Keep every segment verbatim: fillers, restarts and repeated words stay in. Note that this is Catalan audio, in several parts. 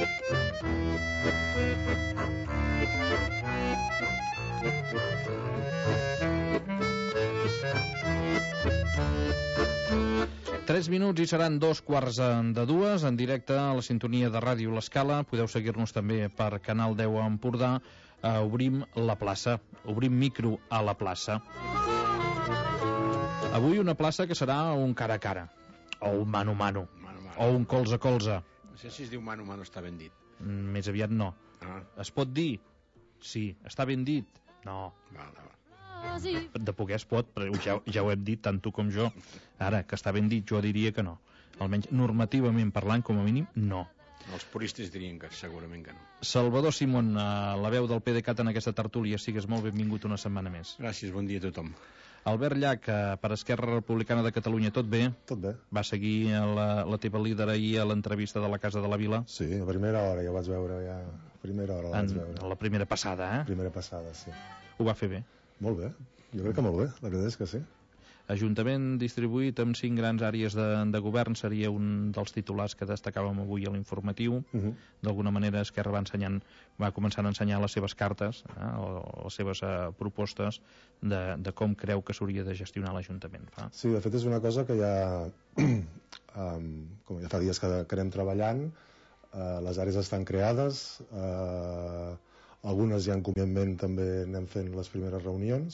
Tres minuts i seran dos quarts de dues en directe a la sintonia de Ràdio L'Escala. Podeu seguir-nos també per Canal deu a Empordà. Uh, obrim la plaça, obrim micro a la plaça. Avui una plaça que serà un cara a cara, o un mano a mano, mano, mano. O un colze a colze. No sé si es diu mano a mano, està ben dit. Mm, més aviat no. Ah. Es pot dir? Sí. Està ben dit? No. Val, val. De poder es pot, però ja, ja ho hem dit tant tu com jo. Ara, que està ben dit, jo diria que no. Almenys normativament parlant, com a mínim, no. Els puristes dirien que segurament que no. Salvador Simón, la veu del P D C A T en aquesta tertúlia, sigues molt benvingut una setmana més. Gràcies, bon dia a tothom. Albert Llach, per Esquerra Republicana de Catalunya, tot bé? Tot bé. Va seguir la, la teva líder ahir a l'entrevista de la Casa de la Vila? Sí, a primera hora ja ho vaig veure, ja. A primera hora la vaig veure. En la primera passada, eh? Primera passada, sí. Ho va fer bé? Molt bé, jo crec que molt bé, la veritat és que sí. Ajuntament distribuït amb cinc grans àrees de, de govern seria un dels titulars que destacàvem avui a l'informatiu. Uh-huh. D'alguna manera Esquerra va, ensenyant, va començar a ensenyar les seves cartes, eh, o les seves uh, propostes de, de com creu que s'hauria de gestionar l'Ajuntament. Va? Sí, de fet és una cosa que ja, um, com ja fa dies que, que anem treballant, uh, les àrees estan creades, uh, algunes ja en convenientment també anem fent les primeres reunions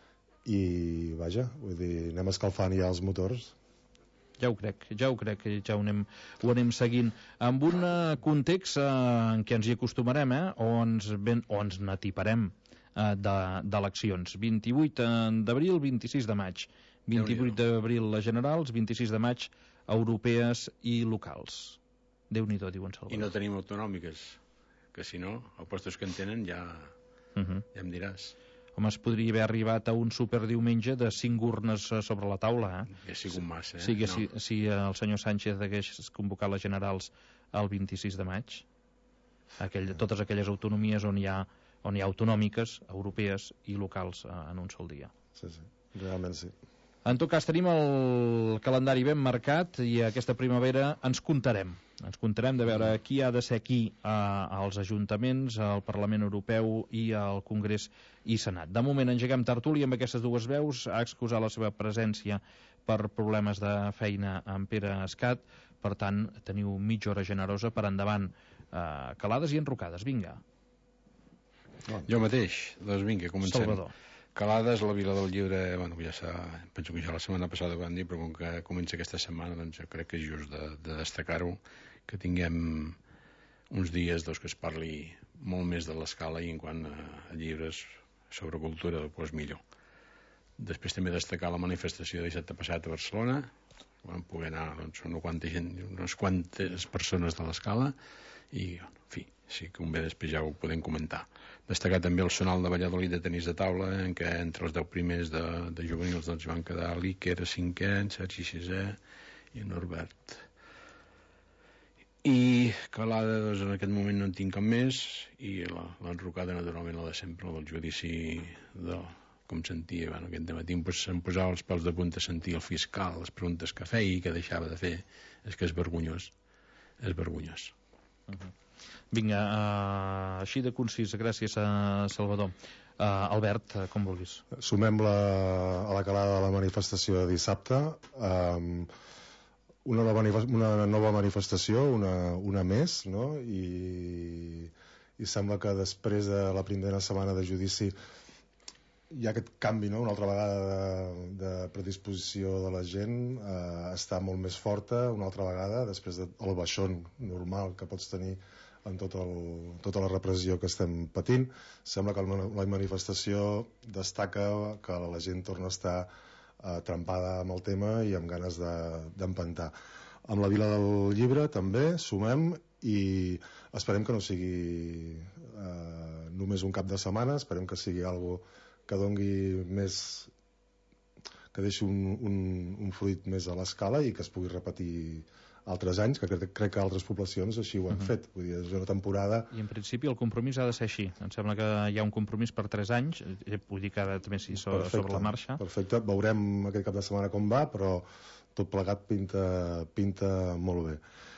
i vaja, vull dir, anem escalfant ja els motors. Ja ho crec, ja ho crec, ja ho anem, ho anem seguint. Amb un context eh, en què ens hi acostumarem, eh, o ens, ben, o ens n'atiparem eh, d'eleccions. vint-i-vuit d'abril, vint-i-sis de maig. vint-i-vuit d'abril les generals, vint-i-sis de maig europees i locals. Déu-n'hi-do, diuen Salvador. I no tenim autonòmiques, que si no, a postos que en tenen ja, uh-huh. ja em diràs. Home, es podria haver arribat a un superdiumenge de cinc urnes sobre la taula, eh? Ja ha sigut massa, eh? Sí, que no. si, si el senyor Sánchez hagués convocat les generals el vint-i-sis de maig, aquell, totes aquelles autonomies on hi ha, on hi ha autonòmiques, europees i locals eh, en un sol dia. Sí, sí, realment sí. En tot cas, tenim el calendari ben marcat i aquesta primavera ens comptarem. Ens comptarem de veure qui ha de ser qui eh, als ajuntaments, al Parlament Europeu i al Congrés i Senat. De moment engeguem tertúlia amb aquestes dues veus. Ha excusat la seva presència per problemes de feina amb Pere Escat. Per tant, teniu mitja hora generosa per endavant. Eh, calades i enrocades, vinga. Jo mateix, doncs vinga, comencem. Salvador. Calades, la Vila del Llibre, bueno, ja s'ha, penso que ja la setmana passada ho vam dir, però com que comença aquesta setmana, doncs jo crec que és just de, de destacar-ho, que tinguem uns dies doncs, que es parli molt més de l'escala i en quant a, a llibres sobre cultura, doncs millor. Després també destacar la manifestació de dissabte passat a Barcelona, vam poder anar, doncs, una quanta gent, unes quantes persones de l'escala, i, en fi, sí que un bé després ja ho podem comentar. Destacar també el Sonal de Valladolid de tenis de taula, en què entre els deu primers de, de juvenils doncs, van quedar l'Iker a cinquè, en Sergi sisè i en Norbert. I calada, doncs, en aquest moment no en tinc cap més, i l'enrocada naturalment la de sempre, el judici de, com sentia, bueno, aquest matí em, pos, em posava els pèls de punta a sentir el fiscal, les preguntes que feia i que deixava de fer. És que és vergonyós, és vergonyós. Uh-huh. Vinga, uh, així de concís, gràcies a Salvador. uh, Albert, uh, com vulguis. Sumem la, a la calada de la manifestació de dissabte, um, una, nova, una nova manifestació, una, una més, no? I, i sembla que després de la primera setmana de judici hi ha aquest canvi, no? Una altra vegada de, de predisposició de la gent eh, està molt més forta una altra vegada, després del baixón normal que pots tenir en tot el, tota la repressió que estem patint. Sembla que la manifestació destaca que la gent torna a estar eh, trempada amb el tema i amb ganes d'empantar. Amb la Vila del Llibre també sumem i esperem que no sigui eh, només un cap de setmana, esperem que sigui algo que dongui més, que deixi un, un, un fruit més a l'escala i que es pugui repetir altres anys, que crec, crec que altres poblacions així ho han uh-huh. fet. Vull dir, és una temporada... I en principi el compromís ha de ser així. Em sembla que hi ha un compromís per tres anys, vull dir que ara també sí sobre, perfecte, sobre la marxa. Perfecte, veurem aquest cap de setmana com va, però tot plegat pinta, pinta molt bé.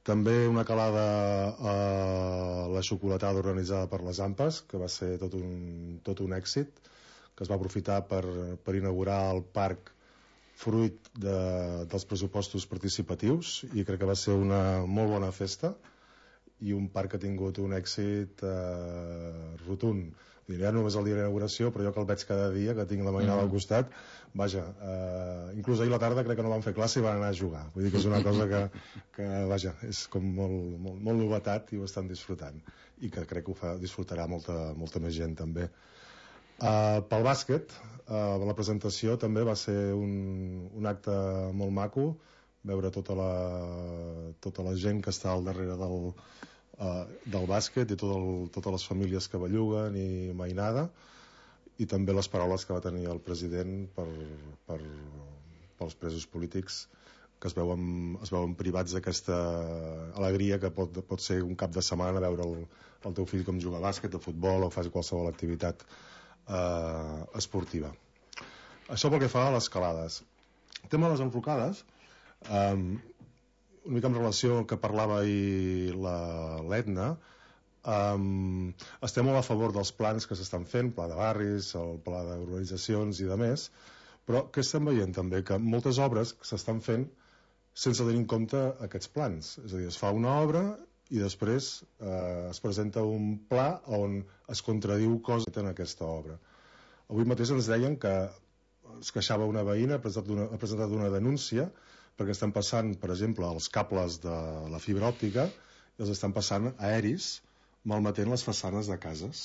També una calada a la xocolatada organitzada per les A M P A S, que va ser tot un, tot un èxit, que es va aprofitar per, per inaugurar el parc fruit de, dels pressupostos participatius, i crec que va ser una molt bona festa i un parc que ha tingut un èxit eh, rotund. Ja només el dia d'inauguració, però jo que el veig cada dia, que tinc la mainada mm. al costat, vaja, eh, inclús ahir a la tarda crec que no van fer classe i van anar a jugar. Vull dir que és una cosa que, que vaja, és com molt, molt, molt novetat i ho estan disfrutant. I que crec que ho fa, disfrutarà molta, molta més gent també. Uh, pel bàsquet, uh, la presentació també va ser un, un acte molt maco, veure tota la, tota la gent que està al darrere del, uh, del bàsquet i tot el, totes les famílies que belluguen i mainada, i també les paraules que va tenir el president per, per, pels presos polítics que es veuen, es veuen privats d'aquesta alegria que pot, pot ser un cap de setmana veure el, el teu fill com juga a bàsquet, a futbol o fa qualsevol activitat eh, esportiva. Això pel que fa a les calades. El tema de les enrocades, eh, una mica en relació al que parlava ahir l'Edna, um, estem molt a favor dels plans que s'estan fent, pla de barris, el pla d'urbanitzacions i de més, però què estem veient també? Que moltes obres s'estan fent sense tenir en compte aquests plans. És a dir, es fa una obra i després eh, es presenta un pla on es contradiu coses en aquesta obra. Avui mateix ens deien que es queixava una veïna, ha presentat una, ha presentat una denúncia perquè estan passant, per exemple, els cables de la fibra òptica i els estan passant aeris malmetent les façanes de cases.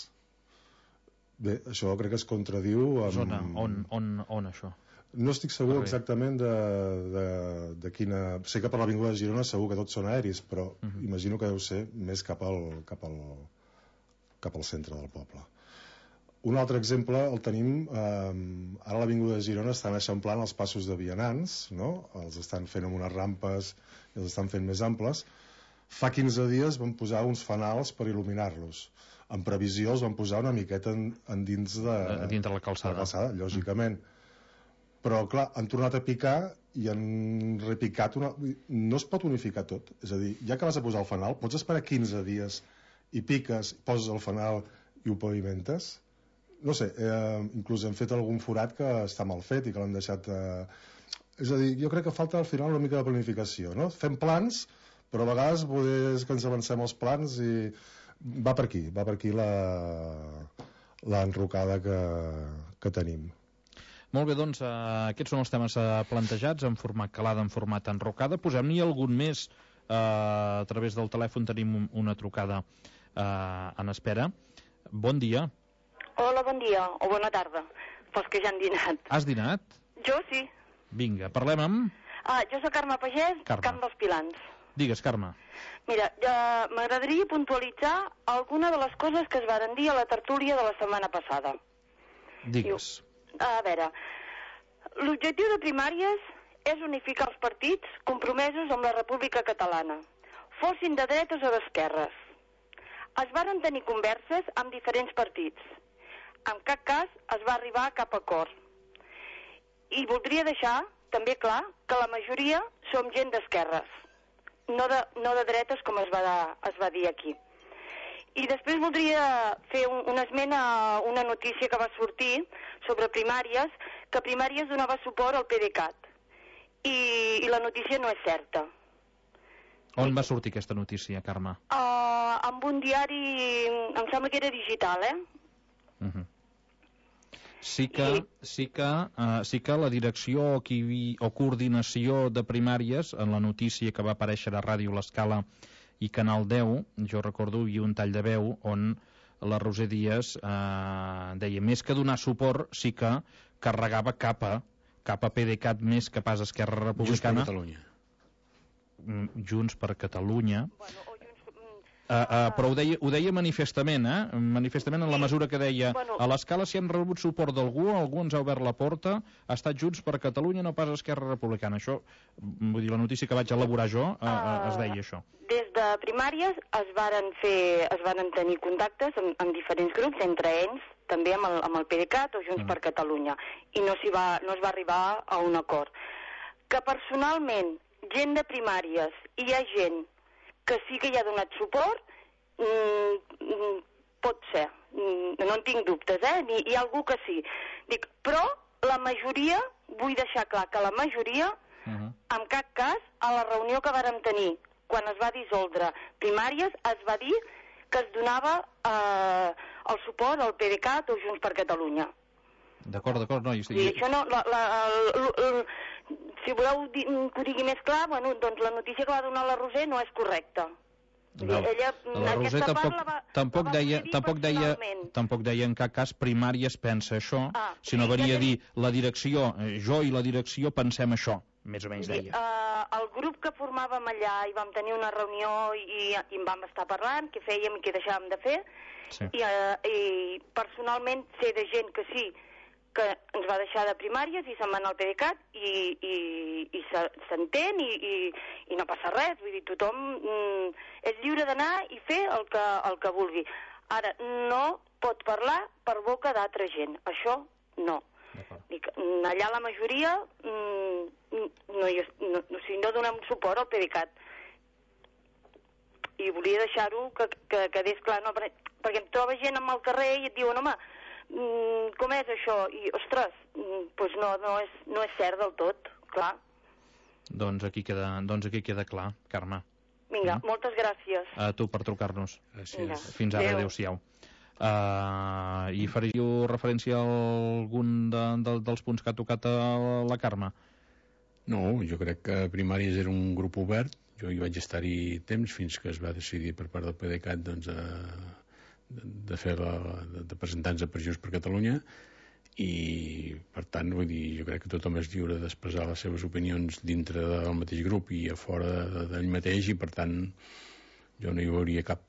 Bé, això crec que es contradiu amb... Zona, on, on, on això? No estic segur exactament de, de, de quina... Sé que per l'Avinguda de Girona segur que tots són aeris, però uh -huh. imagino que deu ser més cap al, cap al, cap al centre del poble. Un altre exemple el tenim, eh, ara a l'Avinguda de Girona estan eixamplant els passos de vianants, no? Els estan fent amb unes rampes i els estan fent més amples. Fa quinze dies van posar uns fanals per il·luminar-los. En previsió els van posar una miqueta en, en dins de, a dintre la calçada, la calçada lògicament. Mm. Però, clar, han tornat a picar i han repicat una... No es pot unificar tot. És a dir, ja que vas a posar el fanal, pots esperar quinze dies i piques, poses el fanal i ho pavimentes? No sé, eh, inclús hem fet algun forat que està mal fet i que l'han deixat... Eh... És a dir, jo crec que falta al final una mica de planificació, no? Fem plans, però a vegades poder que ens avancem els plans i va per aquí, va per aquí l'enrocada que, que tenim. Molt bé, doncs, eh, aquests són els temes eh, plantejats en format calada, en format enrocada. Posem-n'hi algun més. Eh, a través del telèfon tenim un, una trucada eh, en espera. Bon dia. Hola, bon dia, o bona tarda, pels que ja han dinat. Has dinat? Jo sí. Vinga, parlem amb... Ah, jo soc Carme Pagès, Carme. Camp dels Pilans. Digues, Carme. Mira, ja m'agradaria puntualitzar alguna de les coses que es varen dir a la tertúlia de la setmana passada. Digues. A veure, l'objectiu de primàries és unificar els partits compromesos amb la República Catalana, fossin de dretes o d'esquerres. Es varen tenir converses amb diferents partits. En cap cas es va arribar a cap acord. I voldria deixar també clar que la majoria som gent d'esquerres, no de, no de dretes com es va, es va dir aquí. I després voldria fer un, un esment a una notícia que va sortir sobre primàries, que primàries donava suport al PDeCAT. I, i la notícia no és certa. On va sortir aquesta notícia, Carme? Uh, amb un diari, em sembla que era digital, eh? Uh -huh. Sí que, I... sí, que, uh, sí que la direcció o, qui, o coordinació de primàries, en la notícia que va aparèixer a Ràdio L'Escala i Canal deu, jo recordo hi un tall de veu on la Roser Díaz eh, deia més que donar suport sí que carregava cap a, cap a PDeCAT més que pas Esquerra Republicana. Junts per Catalunya. Junts per Catalunya. Bueno, o Junts... Uh, uh, però ho deia, ho deia manifestament, eh? Manifestament en la mesura que deia bueno, a l'Escala si hem rebut suport d'algú, algú ens ha obert la porta, ha estat Junts per Catalunya, no pas Esquerra Republicana. Això, vull dir, la notícia que vaig elaborar jo, uh, uh, es deia això. Des de primàries es varen fer, es varen tenir contactes amb, amb diferents grups, entre ells també amb el, amb el PDeCAT o Junts uh. per Catalunya, i no, s'hi va, no es va arribar a un acord. Que personalment, gent de primàries, hi ha gent que sí que hi ha donat suport, mm, pot ser, mm, no en tinc dubtes, eh? Hi, hi ha algú que sí. Dic, però la majoria, vull deixar clar que la majoria, uh-huh. en cap cas, a la reunió que vàrem tenir, quan es va dissoldre primàries, es va dir que es donava eh, el suport al P D C A T o Junts per Catalunya. D'acord, d'acord, no? I, I això no... La, la, el, el, si voleu dir, que ho digui més clar, bueno, doncs la notícia que va donar la Roser no és correcta. No. Ella, la Roser tampoc, la va, tampoc, la va deia, tampoc, deia, tampoc deia en cap cas primàries pensa això, ah, sinó sí, venia a dir la direcció, jo i la direcció pensem això, més o menys deia. Uh, el grup que formàvem allà i vam tenir una reunió i, i en vam estar parlant, què fèiem i què deixàvem de fer, sí. i, uh, i personalment sé de gent que sí, que ens va deixar de primàries i se'n va anar al P D C A T i, i, i s'entén i, i, i no passa res. Vull dir, tothom mm, és lliure d'anar i fer el que, el que vulgui. Ara, no pot parlar per boca d'altra gent. Això, no. Dic, allà la majoria mm, no, no, no, o sigui, no donem suport al P D C A T. I volia deixar-ho que, que quedés clar, no? Perquè em troba gent al carrer i et diuen, home, Mm, com és això? I, ostres, mm, pues no, no, és, no és cert del tot, clar. Doncs aquí queda, doncs aquí queda clar, Carme. Vinga, mm. moltes gràcies. A tu per trucar-nos. Gràcies. Fins ara, adéu-siau. Uh, I faríeu referència a algun de, de, dels punts que ha tocat a la Carme? No, jo crec que primàries era un grup obert. Jo hi vaig estar-hi temps fins que es va decidir per part del P D C A T doncs, a de fer la, de presentar-nos per Junts per Catalunya i per tant vull dir, jo crec que tothom és lliure d'expressar les seves opinions dintre del mateix grup i a fora d'ell mateix i per tant jo no hi hauria cap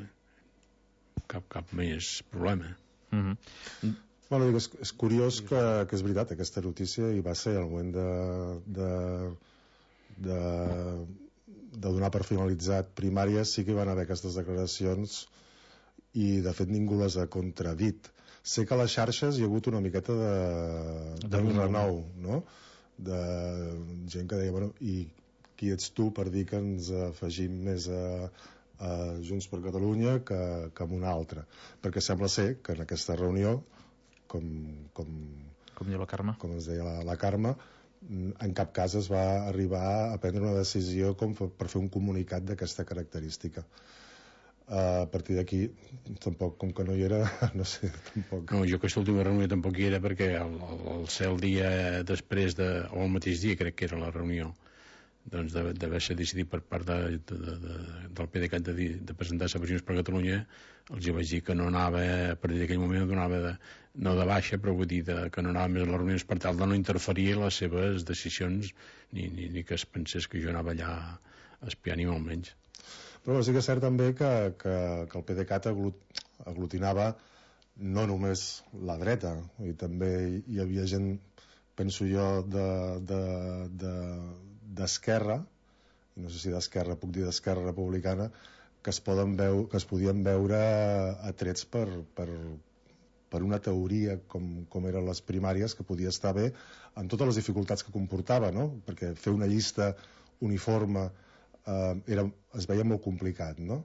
cap, cap més problema. Mm-hmm. Bueno, dic, és, és curiós que, que és veritat aquesta notícia i va ser al moment de de, de, de donar per finalitzat primàries sí que hi van haver aquestes declaracions i de fet ningú les ha contradit. Sé que a les xarxes hi ha hagut una miqueta de, de, de renou, no? De gent que deia, bueno, i qui ets tu per dir que ens afegim més a, a Junts per Catalunya que, que en una altra? Perquè sembla ser que en aquesta reunió, com, com, com diu la Carme, com es deia la, la Carme, en cap cas es va arribar a prendre una decisió com per fer un comunicat d'aquesta característica. Uh, a partir d'aquí tampoc, com que no hi era, no sé, tampoc. No, jo aquesta última reunió tampoc hi era perquè el, el, el ser el dia després de, o el mateix dia crec que era la reunió doncs d'haver-se decidit per part de, de, de, de, del P D C A T de, de presentar-se per Junts per Catalunya, els hi vaig dir que no anava a partir d'aquell moment donava de, no de baixa, però vull dir de, que no anava més a les reunions per tal de no interferir en les seves decisions ni, ni, ni que es pensés que jo anava allà a espiar ni molt menys. Però sí que és cert també que, que, que el P D C A T aglut, aglutinava no només la dreta, i també hi havia gent, penso jo, d'esquerra, de, de, no sé si d'esquerra, puc dir d'esquerra republicana, que es, poden veu, que es podien veure atrets per, per, per una teoria com, com eren les primàries, que podia estar bé en totes les dificultats que comportava, no? Perquè fer una llista uniforme Uh, era, es veia molt complicat, no?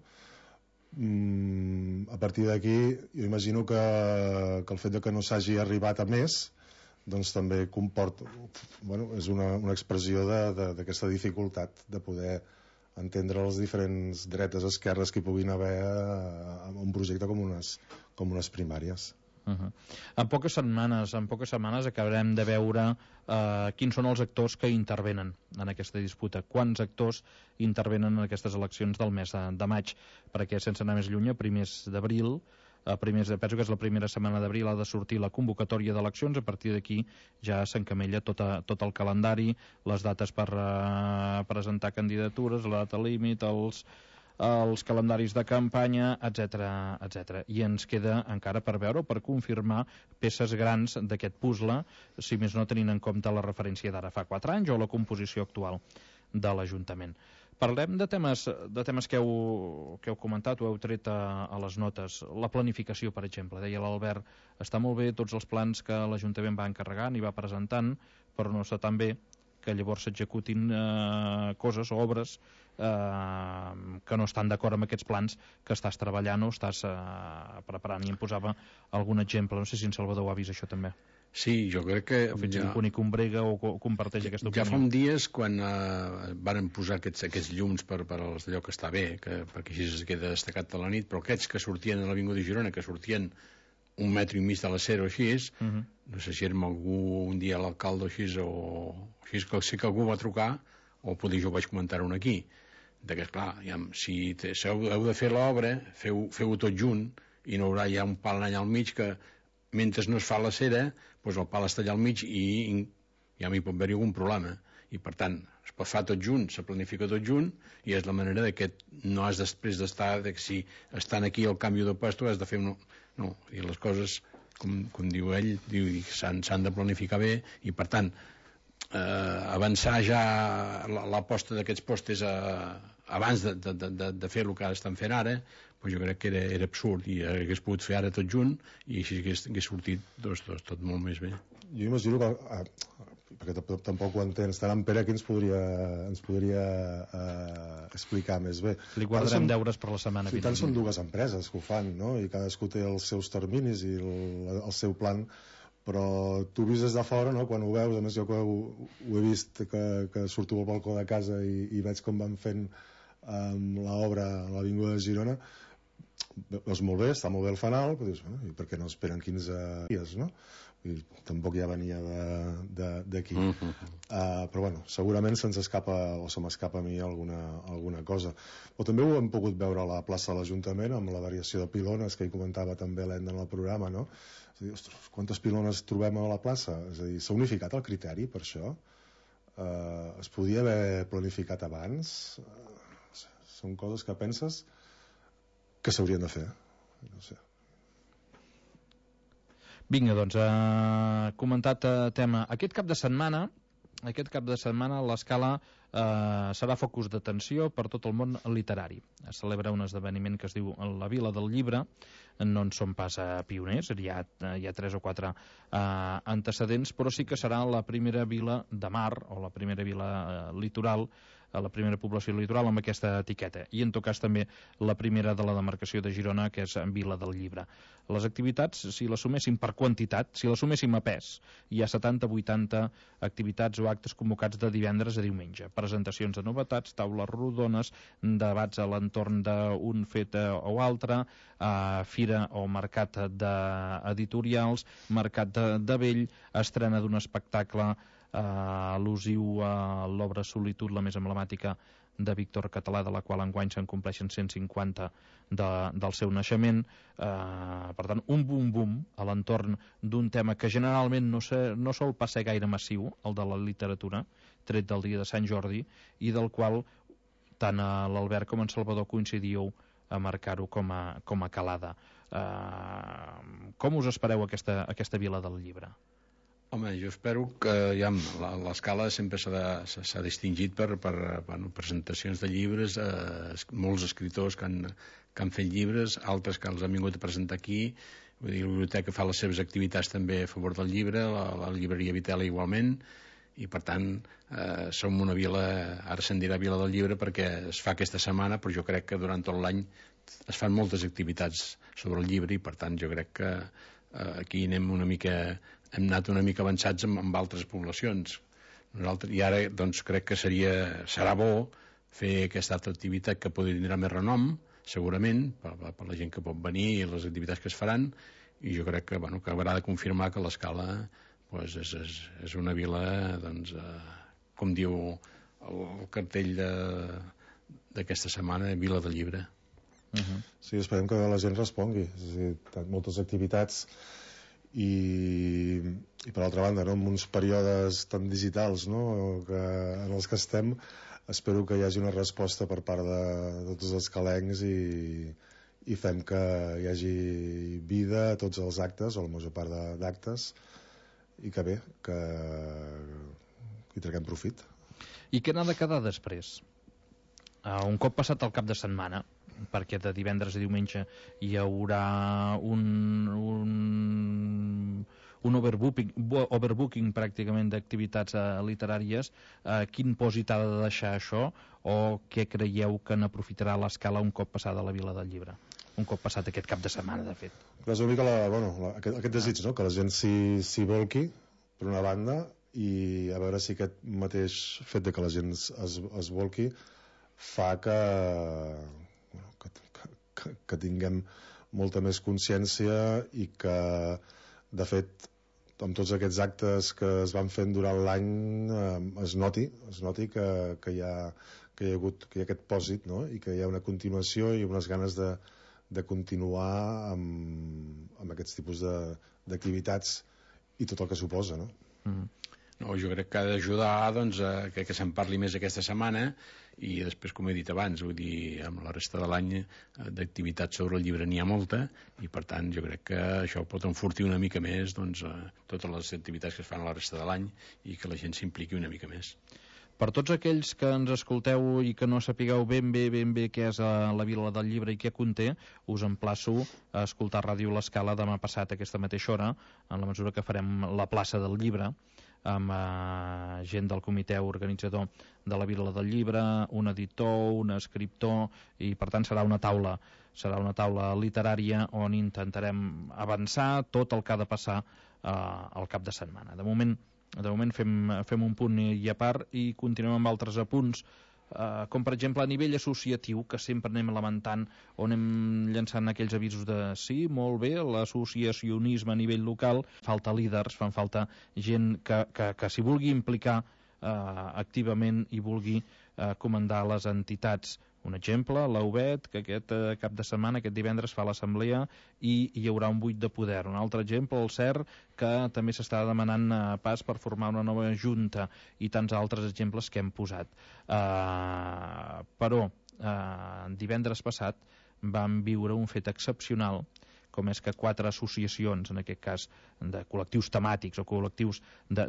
Mm, a partir d'aquí jo imagino que, que el fet de que no s'hagi arribat a més doncs també comporta, bueno, és una, una expressió d'aquesta dificultat de poder entendre les diferents dretes, esquerres que hi puguin haver a, a un projecte com unes, com unes primàries. Uh-huh. En poques setmanes en poques setmanes acabarem de veure uh, quins són els actors que intervenen en aquesta disputa, quants actors intervenen en aquestes eleccions del mes de, de maig, perquè sense anar més lluny a primers d'abril, a primers de, penso que és la primera setmana d'abril ha de sortir la convocatòria d'eleccions, a partir d'aquí ja s'encamella tot, a, tot el calendari, les dates per uh, presentar candidatures, la data límit, els els calendaris de campanya, etcètera, etcètera. I ens queda encara per veure, per confirmar peces grans d'aquest puzzle, si més no tenint en compte la referència d'ara fa quatre anys o la composició actual de l'Ajuntament. Parlem de temes, de temes que, heu, que heu comentat o heu tret a, a les notes. La planificació, per exemple. Deia l'Albert, està molt bé tots els plans que l'Ajuntament va encarregant i va presentant, però no està tan bé que llavors s'executin eh, coses o obres eh, que no estan d'acord amb aquests plans que estàs treballant o estàs eh, preparant. I em posava algun exemple, no sé si en Salvador ho ha vist això també. Sí, jo crec que... O fins i tot ja... combrega o co comparteix aquesta opinió. Ja fa un dies, quan eh, varen posar aquests, aquests llums per, per als d'allò que està bé, que, perquè així es queda destacat a la nit, però aquests que sortien a l'Avinguda de Girona, que sortien un metre i mig de la cera o així, uh -huh. no sé si era algú un dia l'alcalde o així, o així, que sé que algú va trucar, o potser jo vaig comentar-ho aquí, de que, clar, ja, si, te, si heu, heu de fer l'obra, feu-ho feu tot junt, i no haurà ja un pal allà al mig que, mentre no es fa la cera, doncs el pal està allà al mig i, i ja m'hi pot haver-hi algun problema. I, per tant, es pot fer tot junt, se planifica tot junt, i és la manera de que no has després d'estar, de que si estan aquí el canvi de puesto, has de fer... Un, no, i les coses, com, com diu ell, s'han de planificar bé, i, per tant, eh, avançar ja l'aposta d'aquests postes a, abans de, de, de, de fer el que estan fent ara, pues jo crec que era, era absurd, i hagués pogut fer ara tot junt, i així hagués, hagués sortit dos, dos, tot molt més bé. Jo imagino que, ah, perquè tampoc ho entens, tant en Pere aquí ens podria, ens podria eh, explicar més bé. Li guardarem deures per la setmana. Si tant són dues empreses que ho fan, no? I cadascú té els seus terminis i el, el seu plan, però tu vist des de fora, no? Quan ho veus, a més jo que ho, ho he vist, que, que surto al balcó de casa i, i veig com van fent um, l'obra a l'Avinguda de Girona, veus molt bé, està molt bé el fanal, però dius, bueno, i per què no esperen quinze dies, no? I tampoc ja venia d'aquí. Uh -huh. uh, però bueno, segurament se'ns escapa, o se m'escapa a mi alguna, alguna cosa. Però també ho hem pogut veure a la plaça de l'Ajuntament, amb la variació de pilones, que hi comentava també l'Enda en el programa, no? És a dir, ostres, quantes pilones trobem a la plaça? És a dir, s'ha unificat el criteri per això? Uh, es podia haver planificat abans? Uh, no sé, són coses que penses que s'haurien de fer. No sé. Vinga, doncs, eh, comentat eh, tema. Aquest cap de setmana, aquest cap de setmana l'Escala eh, serà focus d'atenció per tot el món literari. Es celebra un esdeveniment que es diu la Vila del Llibre. No en som pas eh, pioners, hi ha, hi ha tres o quatre eh, antecedents, però sí que serà la primera vila de mar, o la primera vila eh, litoral, a la primera població litoral amb aquesta etiqueta, i en tot cas també la primera de la demarcació de Girona, que és Vila del Llibre. Les activitats, si les suméssim per quantitat, si les suméssim a pes, hi ha setanta a vuitanta activitats o actes convocats de divendres a diumenge. Presentacions de novetats, taules rodones, debats a l'entorn d'un fet o altre, eh, fira o mercat d'editorials, mercat de, de vell, estrena d'un espectacle Uh, al·lusiu a l'obra Solitud, la més emblemàtica de Víctor Català, de la qual enguany se'n compleixen cent cinquanta de, del seu naixement. Uh, per tant, un bum-bum a l'entorn d'un tema que generalment no, se, no sol passar gaire massiu, el de la literatura, tret del dia de Sant Jordi, i del qual tant l'Albert com en Salvador coincidíeu a marcar-ho com, a, com a calada. Uh, com us espereu aquesta, aquesta Vila del Llibre? Home, jo espero que ja, l'Escala sempre s'ha distingit per, per bueno, presentacions de llibres, eh, molts escriptors que han, que han fet llibres, altres que els han vingut a presentar aquí. Vull dir, la biblioteca fa les seves activitats també a favor del llibre, la, la llibreria Vitela igualment, i per tant eh, som una vila, ara se'n dirà Vila del Llibre perquè es fa aquesta setmana, però jo crec que durant tot l'any es fan moltes activitats sobre el llibre, i per tant jo crec que eh, aquí anem una mica... hem anat una mica avançats amb, amb altres poblacions. Nosaltres, i ara doncs, crec que seria, serà bo fer aquesta altra activitat que podria tindre més renom, segurament, per, per la gent que pot venir i les activitats que es faran, i jo crec que, bueno, que haurà de confirmar que l'Escala pues, és, és, és una vila, doncs, eh, com diu el, el cartell d'aquesta setmana, Vila del Llibre. Uh-huh. Sí, esperem que la gent respongui. És a dir, moltes activitats i, i per altra banda, no, en uns períodes tan digitals, no, que, en els que estem, espero que hi hagi una resposta per part de, de tots els escalencs i, i fem que hi hagi vida a tots els actes, o la major part d'actes, i que bé, que, que hi traguem profit. I què n'ha de quedar després? Uh, un cop passat el cap de setmana, perquè de divendres a diumenge hi haurà un, un, un overbooking, overbooking pràcticament d'activitats eh, literàries. Eh, quin pòsit ha de deixar això, o què creieu que n'aprofitarà l'Escala un cop passada la Vila del Llibre? Un cop passat aquest cap de setmana, de fet. Clar, és una mica la, bueno, la, aquest, aquest desig, no? Que la gent s'hi volqui, per una banda, i a veure si aquest mateix fet de que la gent es, es volqui fa que, bueno, que, que, que tinguem molta més consciència i que, de fet, amb tots aquests actes que es van fent durant l'any eh, es noti, es noti que, que, hi ha, que hi ha hagut que hi ha aquest pòsit, no? I que hi ha una continuació i unes ganes de, de continuar amb, amb aquests tipus d'activitats i tot el que suposa, no? Mm. No, jo crec que ha d'ajudar doncs, a que, que se'n parli més aquesta setmana, i després, com he dit abans, vull dir, amb la resta de l'any d'activitats sobre el llibre n'hi ha molta, i per tant jo crec que això pot enfortir una mica més doncs, totes les activitats que es fan a la resta de l'any i que la gent s'impliqui una mica més. Per tots aquells que ens escolteu i que no sapigueu ben bé ben bé què és la Vila del Llibre i què conté, us emplaço a escoltar Ràdio l'Escala demà passat a aquesta mateixa hora, en la mesura que farem la plaça del llibre, amb eh, gent del comitè organitzador de la Vila del Llibre, un editor, un escriptor, i per tant serà una taula serà una taula literària on intentarem avançar tot el que ha de passar eh, al cap de setmana. De moment, de moment fem, fem un punt i a part i continuem amb altres apunts, eh, com per exemple a nivell associatiu, que sempre anem lamentant o anem llançant aquells avisos de sí, molt bé, l'associacionisme a nivell local, falta líders, fan falta gent que, que, que s'hi vulgui implicar eh, activament i vulgui eh, comandar les entitats. Un exemple, l'A U B E T, que aquest eh, cap de setmana, aquest divendres, fa l'assemblea i hi haurà un buit de poder. Un altre exemple, el C E R, que també s'està demanant eh, pas per formar una nova junta, i tants altres exemples que hem posat. Eh, però, eh, divendres passat vam viure un fet excepcional, com és que quatre associacions, en aquest cas de col·lectius temàtics o col·lectius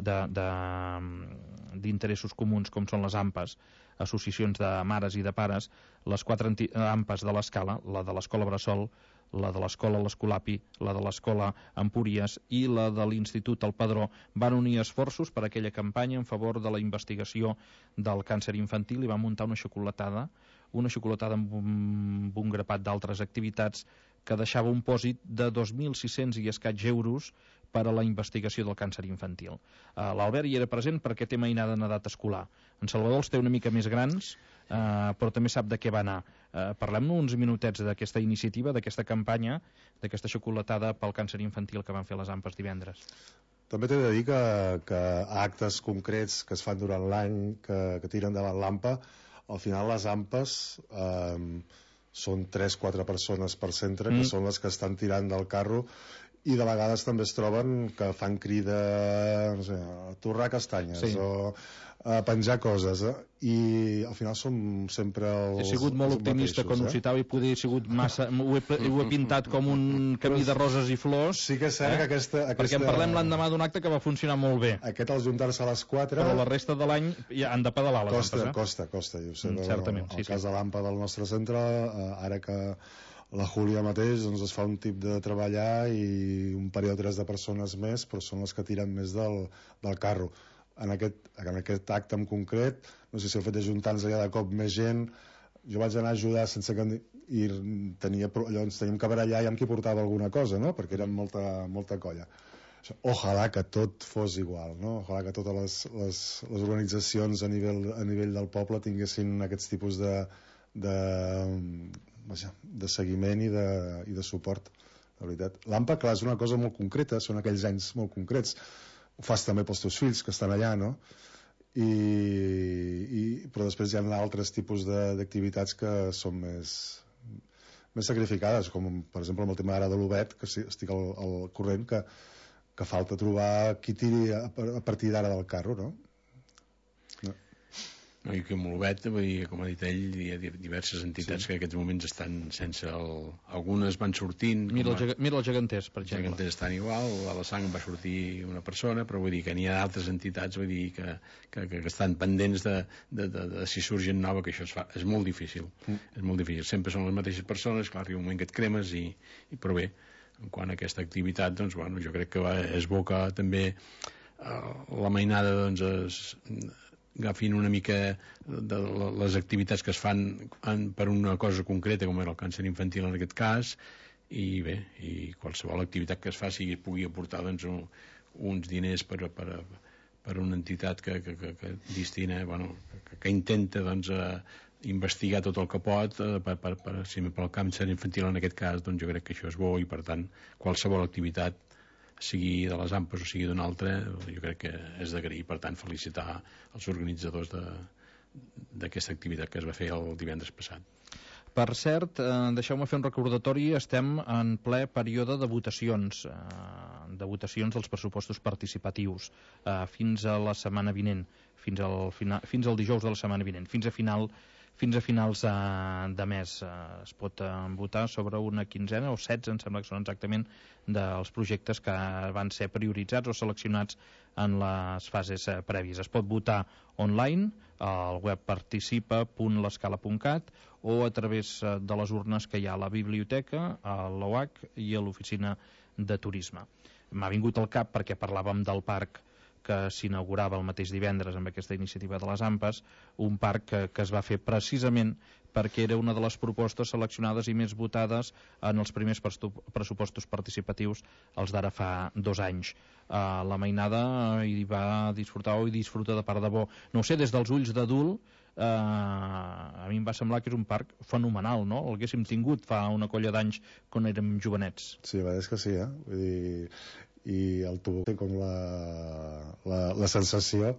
d'interessos comuns, com són les AMPAs, associacions de mares i de pares, les quatre AMPAs de l'Escala, la de l'Escola Bressol, la de l'Escola l'Escolapi, la de l'Escola Empúries i la de l'Institut El Padró, van unir esforços per a aquella campanya en favor de la investigació del càncer infantil i van muntar una xocolatada, una xocolatada amb un, amb un grapat d'altres activitats que deixava un pòsit de dos mil sis-cents i escaig euros per a la investigació del càncer infantil. Uh, L'Albert hi era present perquè té mainada en edat escolar. En Salvador els té una mica més grans, uh, però també sap de què va anar. Uh, Parlem-ne uns minutets d'aquesta iniciativa, d'aquesta campanya, d'aquesta xocolatada pel càncer infantil que van fer les AMPAs divendres. També t'he de dir que, que actes concrets que es fan durant l'any, que, que tiren davant l'AMPA, al final les AMPAs eh, són tres o quatre persones per centre, que mm. són les que estan tirant del carro, i de vegades també es troben que fan crida, no sé, a torrar castanyes, sí, o a penjar coses, eh? I al final som sempre els, he sigut molt optimista quan ho citava, i poder he sigut massa, ho he, ho he pintat com un camí de roses i flors. Sí que és cert, eh? que aquesta, aquesta... perquè en parlem l'endemà d'un acte que va funcionar molt bé. Aquest al juntar-se a les quatre... Però la resta de l'any ja han de pedalar les costa, AMPAs, eh? Costa, costa, jo sé, mm, certament, el, el sí, cas sí. de l'AMPA del nostre centre, ara que la Júlia mateix doncs, es fa un tip de treballar i un parell o tres de persones més, però són les que tiren més del, del carro. En aquest, en aquest acte en concret, no sé si el fet d'ajuntar-nos allà de cop més gent, jo vaig anar a ajudar sense que... i tenia, allò, ens teníem que barallar ja amb qui portava alguna cosa, no? Perquè eren molta, molta colla. Ojalà que tot fos igual, no? Ojalà que totes les, les, les organitzacions a nivell, a nivell del poble tinguessin aquests tipus de... de de seguiment i de, i de suport, la veritat. L'AMPA, clar, és una cosa molt concreta, són aquells anys molt concrets. Ho fas també pels teus fills que estan allà, no? I, i, però després hi ha altres tipus d'activitats que són més, més sacrificades, com per exemple amb el tema ara de l'U B E T, que estic al, al corrent, que, que falta trobar qui tiri a, a partir d'ara del carro, no? No. No, i que amb l'U B E T, vull dir, com ha dit ell, hi ha diverses entitats sí. que en aquests moments estan sense el... Algunes van sortint... Mira, el, geg... Mira els geganters, per exemple. Els geganters estan igual, a la Sang va sortir una persona, però vull dir que n'hi ha altres entitats, vull dir, que, que, que estan pendents de, de, de, de si surt gent nova, que això es fa, és molt difícil. Mm. És molt difícil. Sempre són les mateixes persones, clar, arriba un moment que et cremes, i, i però bé, en quant a aquesta activitat, doncs, bueno, jo crec que va, és bo que també eh, la mainada doncs, es, agafin una mica de les activitats que es fan en, per una cosa concreta, com era el càncer infantil en aquest cas, i bé, i qualsevol activitat que es faci i pugui aportar doncs, un, uns diners per, per, per una entitat que, que, que, que destina, bueno, que, que intenta doncs, eh, investigar tot el que pot eh, per, per, per, si pel càncer infantil en aquest cas, doncs jo crec que això és bo i per tant qualsevol activitat sigui de les AMPAs o sigui d'una altra, jo crec que és d'agrair, per tant felicitar els organitzadors d'aquesta activitat que es va fer el divendres passat. Per cert, eh, deixeu-me fer un recordatori, estem en ple període de votacions, eh, de votacions dels pressupostos participatius, eh, fins a la setmana vinent, fins al, final, fins al dijous de la setmana vinent, fins a final fins a finals eh, de mes. Eh, es pot eh, votar sobre una quinzena o setze, em sembla que són exactament, dels projectes que van ser prioritzats o seleccionats en les fases eh, prèvies. Es pot votar online al web participa punt l'escala punt cat o a través eh, de les urnes que hi ha a la biblioteca, a l'O H i a l'oficina de turisme. M'ha vingut al cap perquè parlàvem del parc que s'inaugurava el mateix divendres amb aquesta iniciativa de les AMPAs, un parc que, que es va fer precisament perquè era una de les propostes seleccionades i més votades en els primers pressupostos participatius, els d'ara fa dos anys. Uh, la mainada hi va disfrutar o hi disfruta de part de bo. No ho sé, des dels ulls d'adult, uh, a mi em va semblar que és un parc fenomenal, no? El haguéssim tingut fa una colla d'anys quan érem jovenets. Sí, la veritat és que sí, eh? Vull dir, i el tobogà com la, la, la sensació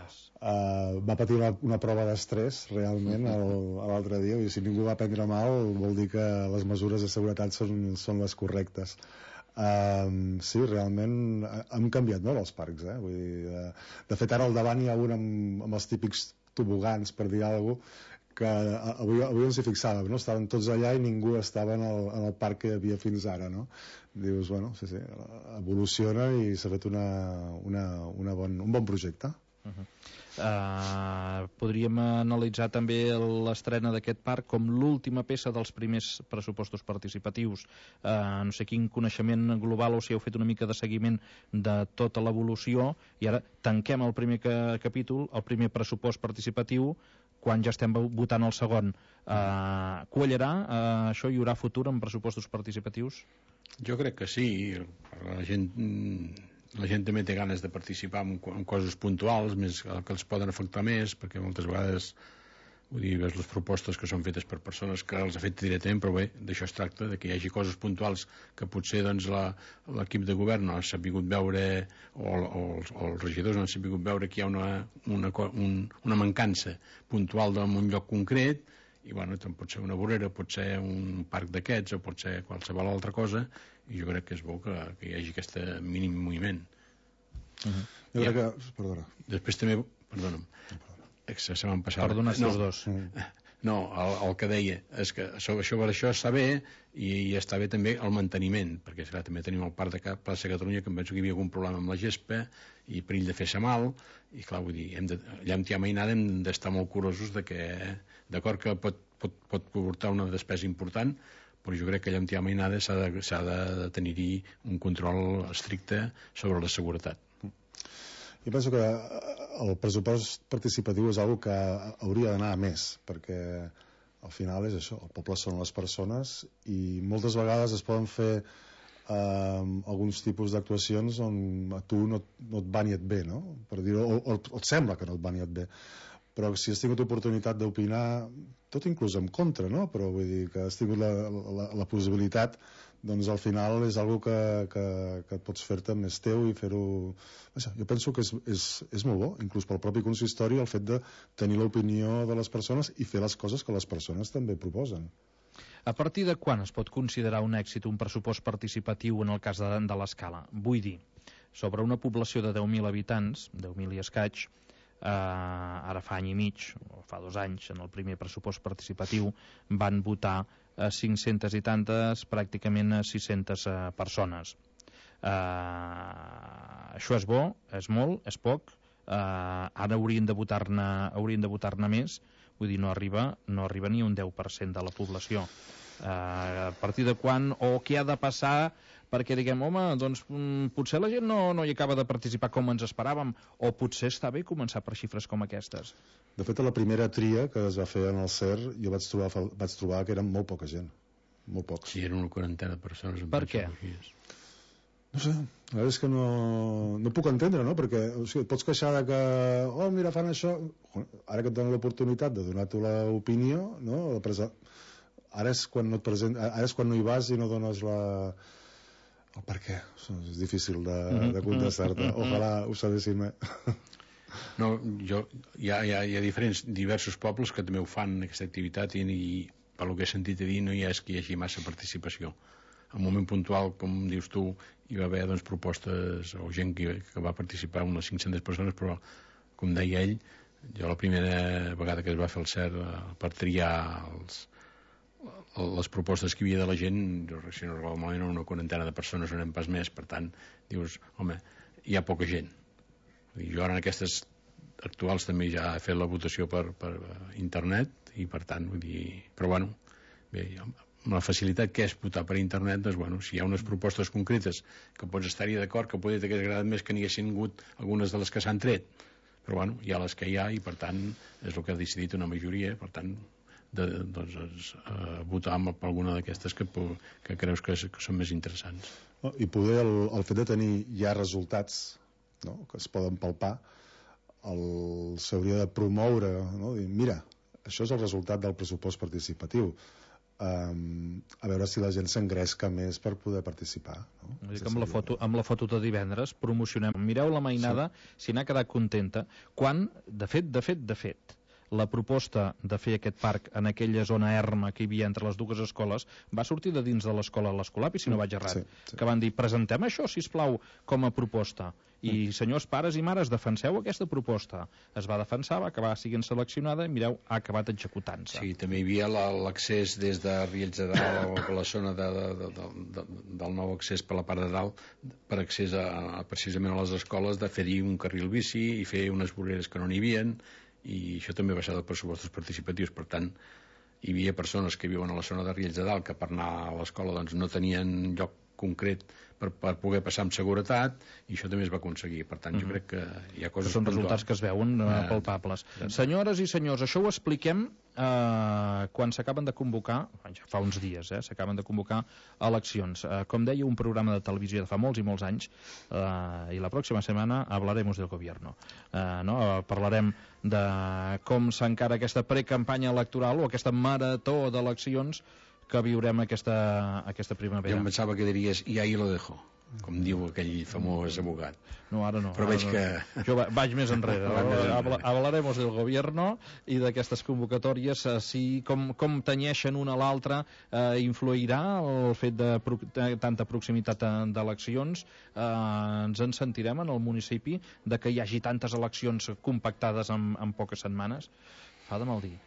uh, va patir una, una prova d'estrès realment l'altre dia, i si ningú va prendre mal vol dir que les mesures de seguretat són, són les correctes. Um, sí, realment han canviat molt els parcs, eh? Vull dir, de, de fet ara al davant hi ha un amb, amb els típics tobogans, per dir alguna cosa, que avui, avui ens hi fixàvem, no? Estaven tots allà i ningú estava en el, en el parc que hi havia fins ara, no? Dius, bueno, sí, sí, evoluciona i s'ha fet una, una, una bon, un bon projecte. Uh-huh. Uh, podríem analitzar també l'estrena d'aquest parc com l'última peça dels primers pressupostos participatius. Uh, no sé quin coneixement global o si heu fet una mica de seguiment de tota l'evolució, i ara tanquem el primer ca- capítol, el primer pressupost participatiu, quan ja estem votant el segon. Uh, quallarà? Uh, això hi haurà futur en pressupostos participatius? Jo crec que sí. La gent, la gent també té ganes de participar en, en coses puntuals més que els poden afectar més, perquè moltes vegades vull dir, ves les propostes que són fetes per persones que els afecta directament, però bé, d'això es tracta, de que hi hagi coses puntuals que potser doncs, la, l'equip de govern no ha sabut veure, o, o, els, o els regidors no han sabut veure que hi ha una, una, un, una mancança puntual en un lloc concret, i bueno, pot ser una vorera, pot ser un parc d'aquests, o pot ser qualsevol altra cosa, i jo crec que és bo que, que hi hagi aquest mínim moviment. Uh-huh. Jo crec que... Perdona. Després també... Perdona'm. Se, se m'han passat... Perdona, no, els dos. No, el, el que deia és que això, això, això està bé i, i està bé també el manteniment, perquè esclar, també tenim el parc de Plaça Catalunya, que em penso que hi havia algun problema amb la gespa i perill de fer-se mal, i clar, vull dir, hem de, allà amb tia mainada hem d'estar molt curosos de que, d'acord que pot, pot, pot comportar una despesa important, però jo crec que allà amb tia mainada s'ha de, s'ha de tenir-hi un control estricte sobre la seguretat. Jo penso que el pressupost participatiu és una que hauria d'anar a més, perquè al final és això, el poble són les persones i moltes vegades es poden fer eh, alguns tipus d'actuacions on a tu no, no et va ni et ve, no? Per dir-ho, o, o, o et sembla que no et va ni et ve. Però si has tingut oportunitat d'opinar, tot inclús en contra, no? Però vull dir que has tingut la, la, la possibilitat, doncs al final és algo que, que, que pots fer-te més teu i fer-ho... Això, jo penso que és, és, és molt bo, inclús pel propi consistori, el fet de tenir l'opinió de les persones i fer les coses que les persones també proposen. A partir de quan es pot considerar un èxit un pressupost participatiu en el cas de, de l'escala? Vull dir, sobre una població de deu mil habitants, deu mil i escaig, eh, ara fa any i mig, o fa dos anys, en el primer pressupost participatiu, van votar a cinc-centes i tantes, pràcticament a sis-centes eh, persones. Eh, això és bo, és molt, és poc. Eh, ara haurien de votar-ne haurien de votar-ne més, vull dir, no arriba, no arriba ni un deu per cent de la població. Uh, a partir de quan o què ha de passar perquè diguem, home, doncs mm, potser la gent no, no hi acaba de participar com ens esperàvem, o potser està bé començar per xifres com aquestes. De fet, a la primera tria que es va fer en el C E R jo vaig trobar, vaig trobar que eren molt poca gent, molt pocs. Sí, eren una quarantena de persones. Per què? No sé, la veritat és que no, no puc entendre, no? Perquè o sigui, et pots queixar de que, oh, mira, fan això, ara que et donen l'oportunitat de donar tu l'opinió, no? La presa... ara és quan no et present... ara és quan no hi vas i no dones la... el per què. És difícil de, de contestar-te. Ojalà ho sabéssim, eh? No, jo, hi ha, hi ha, hi ha diferents, diversos pobles que també ho fan, aquesta activitat, i, i pel que he sentit a dir no hi ha, és que hi hagi massa participació. En un moment puntual, com dius tu, hi va haver doncs, propostes o gent que, que va participar, unes cinc-centes persones, però, com deia ell, jo la primera vegada que es va fer el C E R per triar els, les propostes que hi havia de la gent, si no recordo malament, una quarantena de persones, no anem pas més, per tant, dius, home, hi ha poca gent. Jo ara en aquestes actuals també ja he fet la votació per, per internet i per tant, vull dir, però bueno, bé, amb la facilitat que és votar per internet, doncs bueno, si hi ha unes propostes concretes que pots estar-hi d'acord, que potser t'hagués agradat més que n'hi haguessin hagut algunes de les que s'han tret, però bueno, hi ha les que hi ha i per tant és el que ha decidit una majoria, per tant de, doncs, eh, votar amb alguna d'aquestes que, que creus que, que són més interessants. I poder el, el fet de tenir ja resultats, no?, que es poden palpar, s'hauria de promoure, no?, dir, mira, això és el resultat del pressupost participatiu, um, a veure si la gent s'engresca més per poder participar, no? Vull dir que amb la foto, amb la foto de divendres promocionem, mireu la mainada, sí. Si n'ha quedat contenta, quan, de fet, de fet, de fet la proposta de fer aquest parc en aquella zona erma que hi havia entre les dues escoles va sortir de dins de l'escola a l'Escolapi, si no vaig errat, sí, sí. Que van dir, presentem això, sisplau, com a proposta, i senyors pares i mares, defenseu aquesta proposta. Es va defensar, va acabar siguent seleccionada i mireu, ha acabat executant-se. Sí, també hi havia l'accés des de Riells de Dalt o per la zona de, de, de, de, de, del nou accés per la part de dalt, per accés a, a, precisament a les escoles, de fer-hi un carril bici i fer unes voreres que no n'hi havien, i això també va ser dels pressupostos participatius. Per tant, hi havia persones que viuen a la zona de Riells de Dalt que per anar a l'escola doncs, no tenien lloc concret per, per poder passar amb seguretat, i això també es va aconseguir. Per tant, jo mm-hmm. crec que hi ha coses... Són resultats que es veuen eh, palpables. Eh, Senyores i senyors, això ho expliquem eh, quan s'acaben de convocar, ja fa uns dies, eh, s'acaben de convocar eleccions. Eh, com deia, un programa de televisió de fa molts i molts anys, eh, i la pròxima setmana hablaremos del gobierno. Eh, no? Parlarem de com s'encara aquesta precampanya electoral o aquesta marató d'eleccions que viurem aquesta, aquesta primavera. Jo em pensava que diries, i ahí lo dejo, com diu aquell famós abogat. No, ara no. Però ara veig no. que... Jo vaig més enrere. Hablaremos del gobierno i d'aquestes convocatòries, si com, com tenyeixen una a l'altra, eh, influirà el fet de, pro, de tanta proximitat d'eleccions. Eh, ens en sentirem en el municipi de que hi hagi tantes eleccions compactades en, en poques setmanes? Fa de mal dir.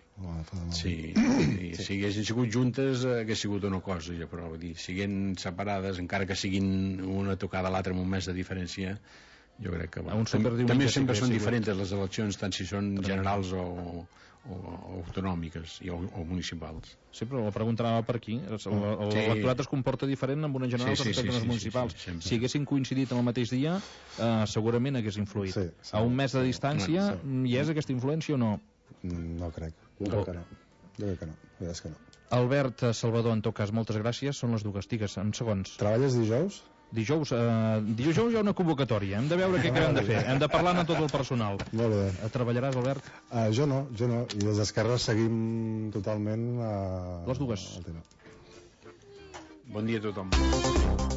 Sí, sí, si haguessin sigut juntes hagués sigut una cosa, ja, però vull dir, siguent separades, encara que siguin una tocada a l'altra amb un mes de diferència, jo crec que bueno, tam també sempre sí són diferents les eleccions, tant si són generals o, o, o autonòmiques i, o, o municipals. Sí, però la pregunta anava per aquí. L'electorat sí. Es comporta diferent amb una general sí, sí, respecte sí, sí, a les municipals. Sí, sí, sí, si haguessin coincidit en el mateix dia, eh, segurament hagués influït. Sí, sí, a un mes de distància, no, sí. Hi és aquesta influència o no? No crec. Jo crec que no. Jo crec que no. És que no. Albert Salvador, en tot cas, moltes gràcies. Són les dues, digues, en segons. Treballes dijous? Dijous, eh, dijous hi ha una convocatòria. Hem de veure què acabem de fer. Hem de parlar amb tot el personal. Molt bé. Treballaràs, Albert? Uh, jo no, jo no. I des d'Esquerra seguim totalment... Uh, les dues. Bon dia a tothom.